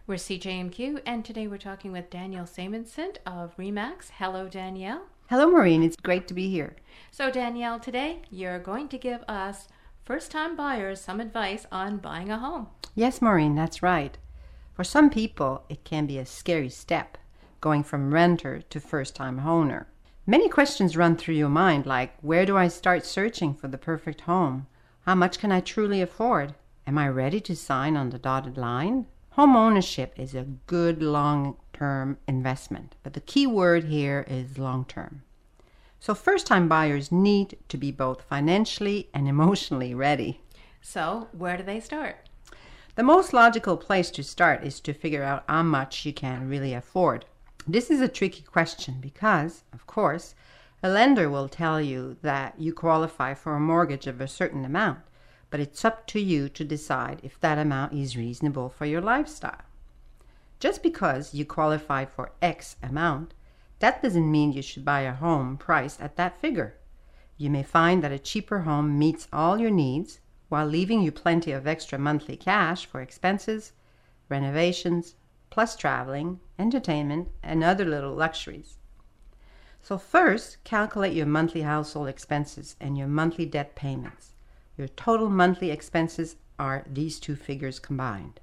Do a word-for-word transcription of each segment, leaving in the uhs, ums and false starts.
We're C J M Q, and today we're talking with Danielle Simonson of Remax. Hello, Danielle. Hello, Maureen. It's great to be here. So, Danielle, today you're going to give us first-time buyers some advice on buying a home. Yes, Maureen, that's right. For some people, it can be a scary step, going from renter to first-time owner. Many questions run through your mind, like, where do I start searching for the perfect home? How much can I truly afford? Am I ready to sign on the dotted line? Home ownership is a good long-term investment, but the key word here is long-term. So first-time buyers need to be both financially and emotionally ready. So, where do they start? The most logical place to start is to figure out how much you can really afford. This is a tricky question because, of course, a lender will tell you that you qualify for a mortgage of a certain amount, but it's up to you to decide if that amount is reasonable for your lifestyle. Just because you qualify for X amount, that doesn't mean you should buy a home priced at that figure. You may find that a cheaper home meets all your needs while leaving you plenty of extra monthly cash for expenses, renovations, plus traveling, entertainment, and other little luxuries. So first, calculate your monthly household expenses and your monthly debt payments. Your total monthly expenses are these two figures combined.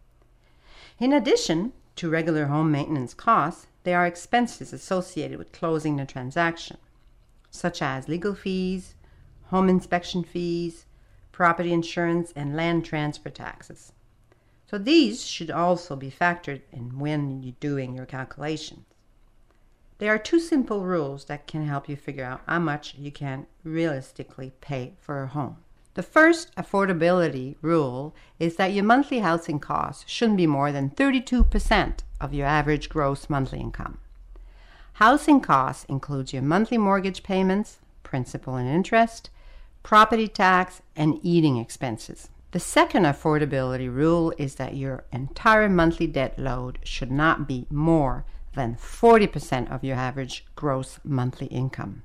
In addition to regular home maintenance costs, there are expenses associated with closing the transaction, such as legal fees, home inspection fees, property insurance, and land transfer taxes. So these should also be factored in when you're doing your calculations. There are two simple rules that can help you figure out how much you can realistically pay for a home. The first affordability rule is that your monthly housing costs shouldn't be more than thirty-two percent of your average gross monthly income. Housing costs includes your monthly mortgage payments, principal and interest, property tax, and eating expenses. The second affordability rule is that your entire monthly debt load should not be more than forty percent of your average gross monthly income.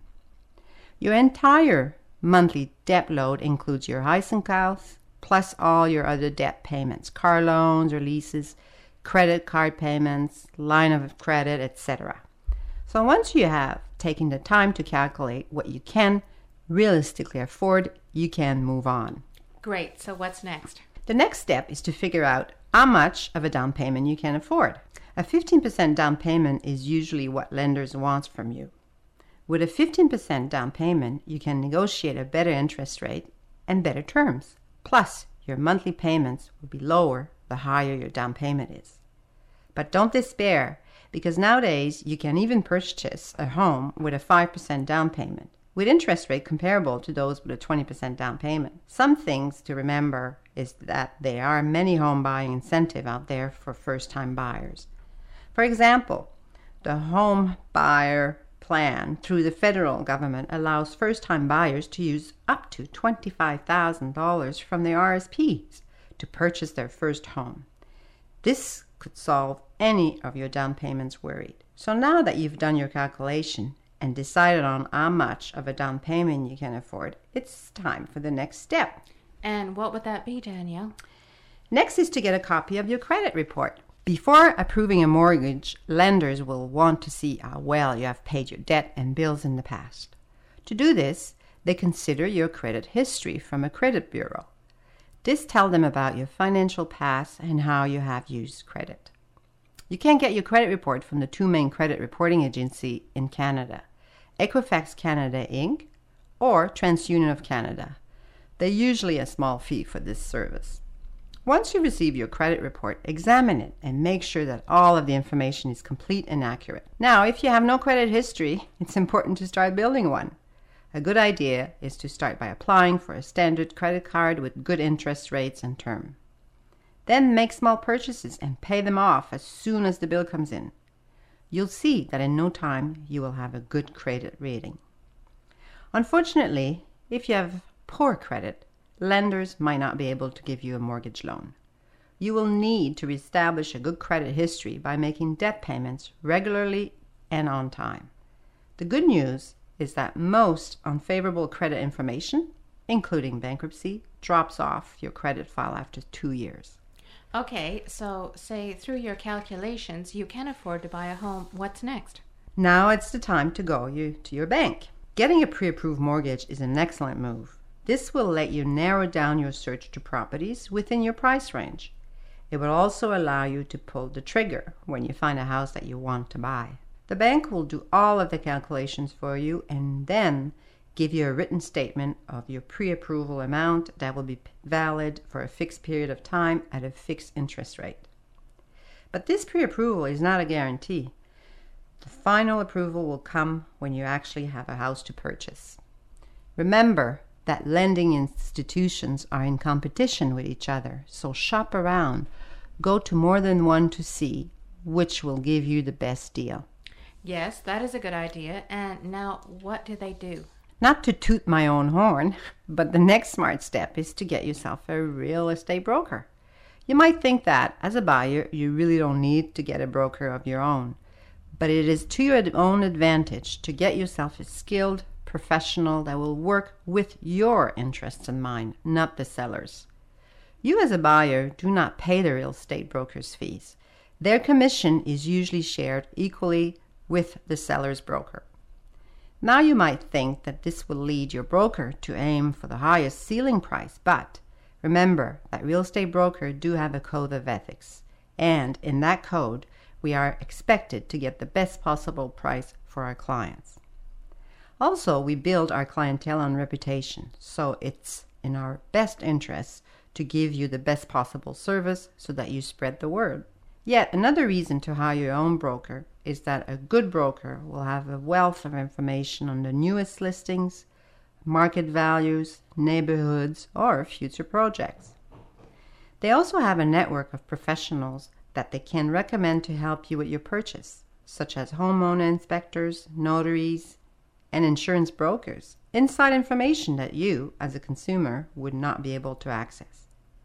Your entire monthly debt load includes your housing costs, plus all your other debt payments, car loans or leases, credit card payments, line of credit, et cetera. So once you have taken the time to calculate what you can realistically afford, you can move on. Great. So what's next? The next step is to figure out how much of a down payment you can afford. A fifteen percent down payment is usually what lenders want from you. With a fifteen percent down payment, you can negotiate a better interest rate and better terms. Plus, your monthly payments will be lower the higher your down payment is. But don't despair, because nowadays you can even purchase a home with a five percent down payment, with interest rate comparable to those with a twenty percent down payment. Some things to remember is that there are many home buying incentives out there for first-time buyers. For example, the Home Buyer Plan through the federal government allows first-time buyers to use up to twenty-five thousand dollars from their R S Ps to purchase their first home. This could solve any of your down payments worried. So now that you've done your calculation and decided on how much of a down payment you can afford, it's time for the next step. And what would that be, Danielle? Next is to get a copy of your credit report. Before approving a mortgage, lenders will want to see how well you have paid your debt and bills in the past. To do this, they consider your credit history from a credit bureau. This tells them about your financial past and how you have used credit. You can get your credit report from the two main credit reporting agencies in Canada, Equifax Canada Incorporated or TransUnion of Canada. There's usually a small fee for this service. Once you receive your credit report, examine it and make sure that all of the information is complete and accurate. Now, if you have no credit history, it's important to start building one. A good idea is to start by applying for a standard credit card with good interest rates and term. Then make small purchases and pay them off as soon as the bill comes in. You'll see that in no time you will have a good credit rating. Unfortunately, if you have poor credit, lenders might not be able to give you a mortgage loan. You will need to establish a good credit history by making debt payments regularly and on time. The good news is that most unfavorable credit information, including bankruptcy, drops off your credit file after two years. Okay, so say through your calculations you can afford to buy a home. What's next? Now it's the time to go you, to your bank. Getting a pre-approved mortgage is an excellent move. This will let you narrow down your search to properties within your price range. It will also allow you to pull the trigger when you find a house that you want to buy. The bank will do all of the calculations for you and then give you a written statement of your pre-approval amount that will be valid for a fixed period of time at a fixed interest rate. But this pre-approval is not a guarantee. The final approval will come when you actually have a house to purchase. Remember that lending institutions are in competition with each other, so shop around. Go to more than one to see which will give you the best deal. Yes, that is a good idea. And now, what do they do? Not to toot my own horn, but the next smart step is to get yourself a real estate broker. You might think that, as a buyer, you really don't need to get a broker of your own, but it is to your own advantage to get yourself a skilled professional that will work with your interests in mind, not the seller's. You as a buyer do not pay the real estate broker's fees. Their commission is usually shared equally with the seller's broker. Now you might think that this will lead your broker to aim for the highest ceiling price, but remember that real estate brokers do have a code of ethics, and in that code we are expected to get the best possible price for our clients. Also, we build our clientele on reputation, so it's in our best interests to give you the best possible service so that you spread the word. Yet another reason to hire your own broker is that a good broker will have a wealth of information on the newest listings, market values, neighborhoods, or future projects. They also have a network of professionals that they can recommend to help you with your purchase, such as homeowner inspectors, notaries, and insurance brokers. Inside information that you, as a consumer, would not be able to access.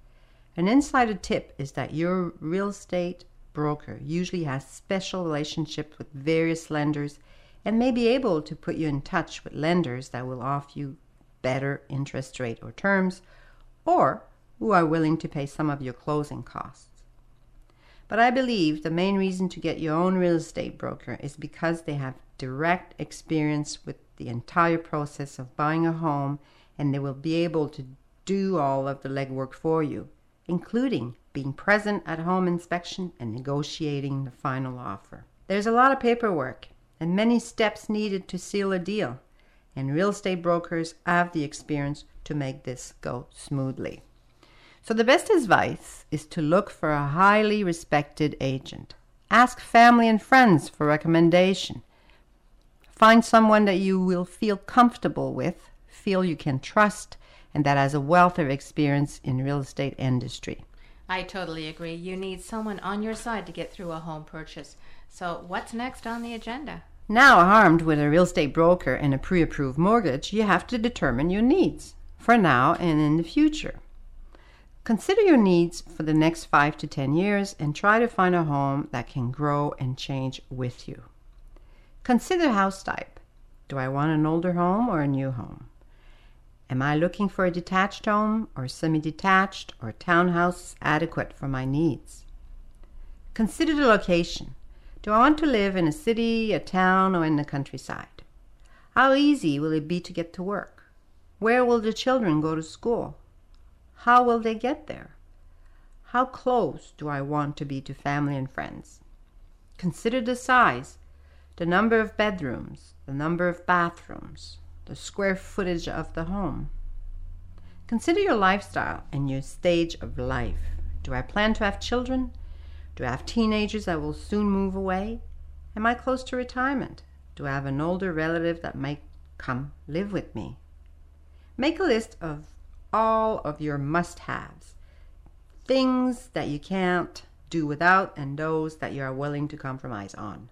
An insider tip is that your real estate broker usually has special relationships with various lenders and may be able to put you in touch with lenders that will offer you better interest rate or terms, or who are willing to pay some of your closing costs. But I believe the main reason to get your own real estate broker is because they have direct experience with the entire process of buying a home, and they will be able to do all of the legwork for you, including being present at home inspection and negotiating the final offer. There's a lot of paperwork and many steps needed to seal a deal, and real estate brokers have the experience to make this go smoothly. So the best advice is to look for a highly respected agent. Ask family and friends for recommendation. Find someone that you will feel comfortable with, feel you can trust, and that has a wealth of experience in real estate industry. I totally agree. You need someone on your side to get through a home purchase. So what's next on the agenda? Now, armed with a real estate broker and a pre-approved mortgage, you have to determine your needs for now and in the future. Consider your needs for the next five to ten years and try to find a home that can grow and change with you. Consider house type. Do I want an older home or a new home? Am I looking for a detached home or semi-detached or townhouse adequate for my needs? Consider the location. Do I want to live in a city, a town, or in the countryside? How easy will it be to get to work? Where will the children go to school? How will they get there? How close do I want to be to family and friends? Consider the size, the number of bedrooms, the number of bathrooms, the square footage of the home. Consider your lifestyle and your stage of life. Do I plan to have children? Do I have teenagers that will soon move away? Am I close to retirement? Do I have an older relative that might come live with me? Make a list of all of your must-haves, things that you can't do without and those that you are willing to compromise on.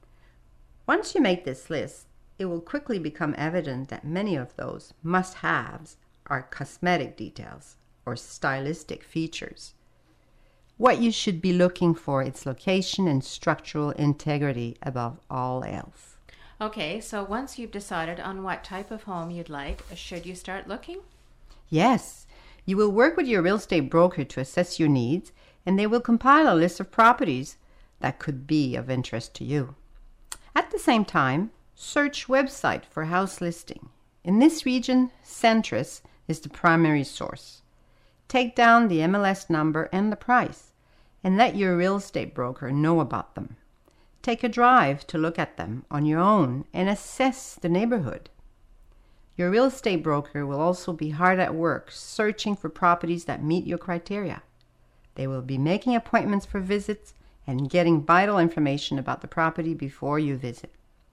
Once you make this list, it will quickly become evident that many of those must-haves are cosmetic details or stylistic features. What you should be looking for is location and structural integrity above all else. Okay, so once you've decided on what type of home you'd like, should you start looking? Yes, you will work with your real estate broker to assess your needs and they will compile a list of properties that could be of interest to you. At the same time, search website for house listing. In this region, Centris is the primary source. Take down the M L S number and the price, and let your real estate broker know about them. Take a drive to look at them on your own and assess the neighborhood. Your real estate broker will also be hard at work searching for properties that meet your criteria. They will be making appointments for visits and getting vital information about the property before you visit.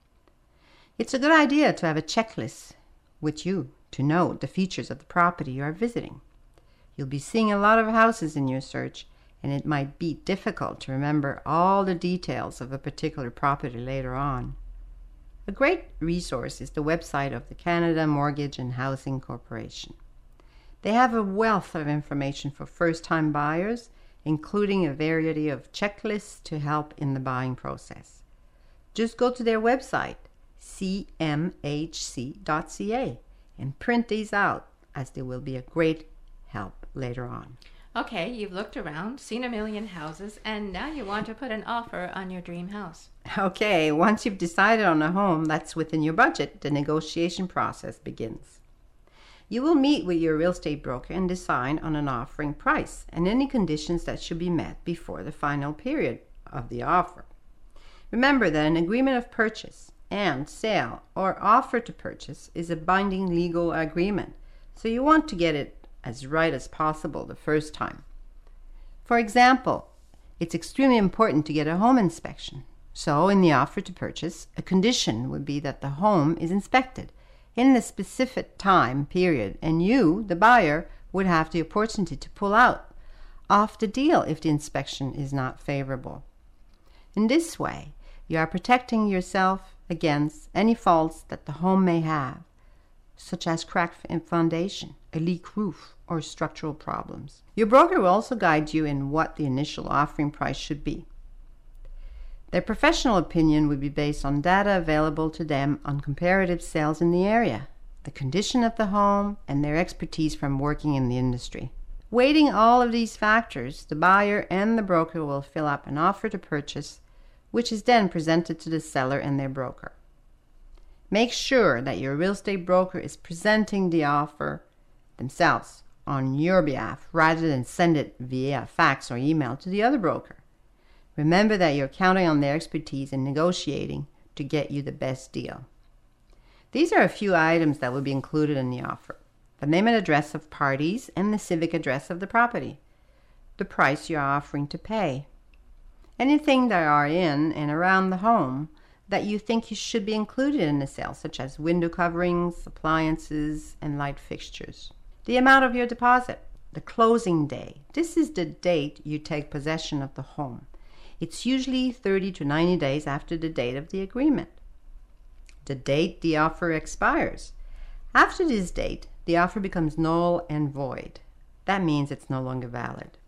It's a good idea to have a checklist with you to note the features of the property you are visiting. You'll be seeing a lot of houses in your search, and it might be difficult to remember all the details of a particular property later on. A great resource is the website of the Canada Mortgage and Housing Corporation. They have a wealth of information for first-time buyers, including a variety of checklists to help in the buying process. Just go to their website, c m h c dot c a, and print these out, as they will be a great help later on. Okay, you've looked around, seen a million houses, and now you want to put an offer on your dream house. Okay, once you've decided on a home that's within your budget, the negotiation process begins. You will meet with your real estate broker and decide on an offering price and any conditions that should be met before the final period of the offer. Remember that an agreement of purchase and sale or offer to purchase is a binding legal agreement, so you want to get it as right as possible the first time. For example, it's extremely important to get a home inspection. So in the offer to purchase, a condition would be that the home is inspected in the specific time period, and you, the buyer, would have the opportunity to pull out off the deal if the inspection is not favorable. In this way, you are protecting yourself against any faults that the home may have, such as cracked foundation, a leak roof, or structural problems. Your broker will also guide you in what the initial offering price should be. Their professional opinion would be based on data available to them on comparative sales in the area, the condition of the home, and their expertise from working in the industry. Weighting all of these factors, the buyer and the broker will fill up an offer to purchase, which is then presented to the seller and their broker. Make sure that your real estate broker is presenting the offer themselves on your behalf rather than send it via fax or email to the other broker. Remember that you're counting on their expertise in negotiating to get you the best deal. These are a few items that will be included in the offer: the name and address of parties and the civic address of the property, the price you're offering to pay, anything that are in and around the home that you think you should be included in the sale, such as window coverings, appliances, and light fixtures. The amount of your deposit, the closing day. This is the date you take possession of the home. It's usually thirty to ninety days after the date of the agreement. The date the offer expires. After this date, the offer becomes null and void. That means it's no longer valid.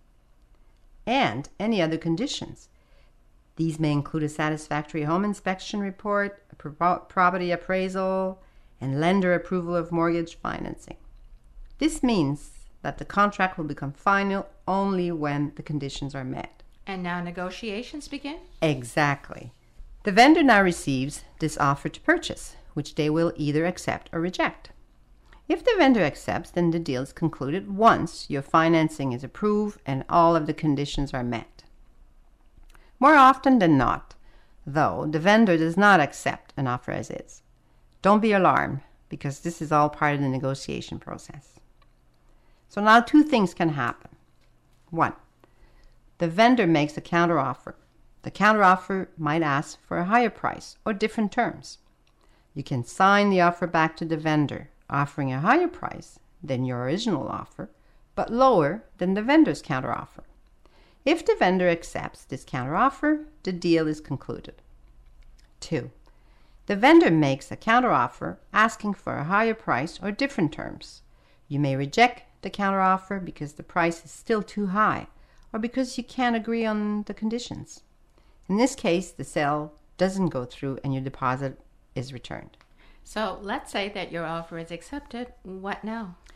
And any other conditions. These may include a satisfactory home inspection report, a pro- property appraisal, and lender approval of mortgage financing. This means that the contract will become final only when the conditions are met. And now negotiations begin? Exactly. The vendor now receives this offer to purchase, which they will either accept or reject. If the vendor accepts, then the deal is concluded once your financing is approved and all of the conditions are met. More often than not, though, the vendor does not accept an offer as is. Don't be alarmed, because this is all part of the negotiation process. So now two things can happen. One, the vendor makes a counteroffer. The counteroffer might ask for a higher price or different terms. You can sign the offer back to the vendor, offering a higher price than your original offer, but lower than the vendor's counteroffer. If the vendor accepts this counteroffer, the deal is concluded. Two, the vendor makes a counteroffer asking for a higher price or different terms. You may reject the counteroffer because the price is still too high or because you can't agree on the conditions. In this case, the sale doesn't go through and your deposit is returned. So let's say that your offer is accepted. What now?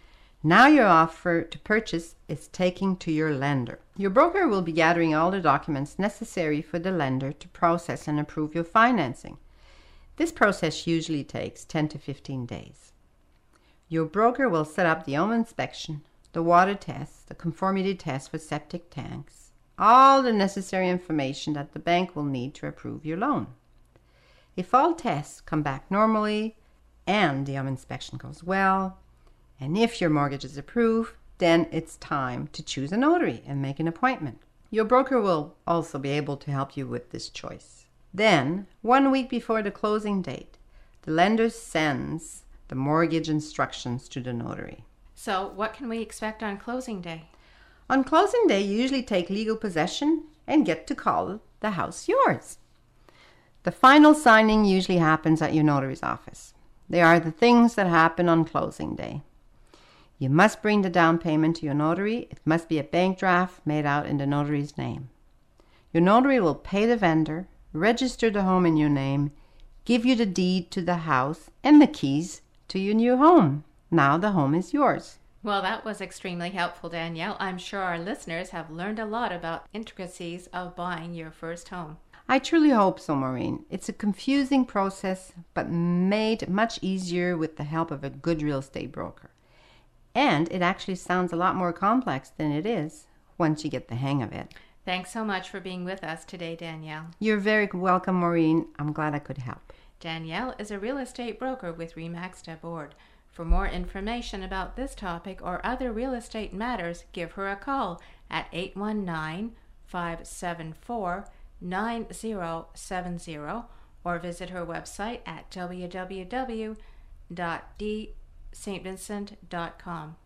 Now your offer to purchase is taken to your lender. Your broker will be gathering all the documents necessary for the lender to process and approve your financing. This process usually takes ten to fifteen days. Your broker will set up the home inspection, the water test, the conformity test for septic tanks, all the necessary information that the bank will need to approve your loan. If all tests come back normally and the home inspection goes well, and if your mortgage is approved, then it's time to choose a notary and make an appointment. Your broker will also be able to help you with this choice. Then, one week before the closing date, the lender sends the mortgage instructions to the notary. So what can we expect on closing day? On closing day, you usually take legal possession and get to call the house yours. The final signing usually happens at your notary's office. They are the things that happen on closing day. You must bring the down payment to your notary. It must be a bank draft made out in the notary's name. Your notary will pay the vendor, register the home in your name, give you the deed to the house and the keys to your new home. Now the home is yours. Well, that was extremely helpful, Danielle. I'm sure our listeners have learned a lot about intricacies of buying your first home. I truly hope so, Maureen. It's a confusing process, but made much easier with the help of a good real estate broker. And it actually sounds a lot more complex than it is once you get the hang of it. Thanks so much for being with us today, Danielle. You're very welcome, Maureen. I'm glad I could help. Danielle is a real estate broker with Remax Board. For more information about this topic or other real estate matters, give her a call at eight one nine, five seven four, nine zero seven zero or visit her website at w w w dot d st vincent dot com.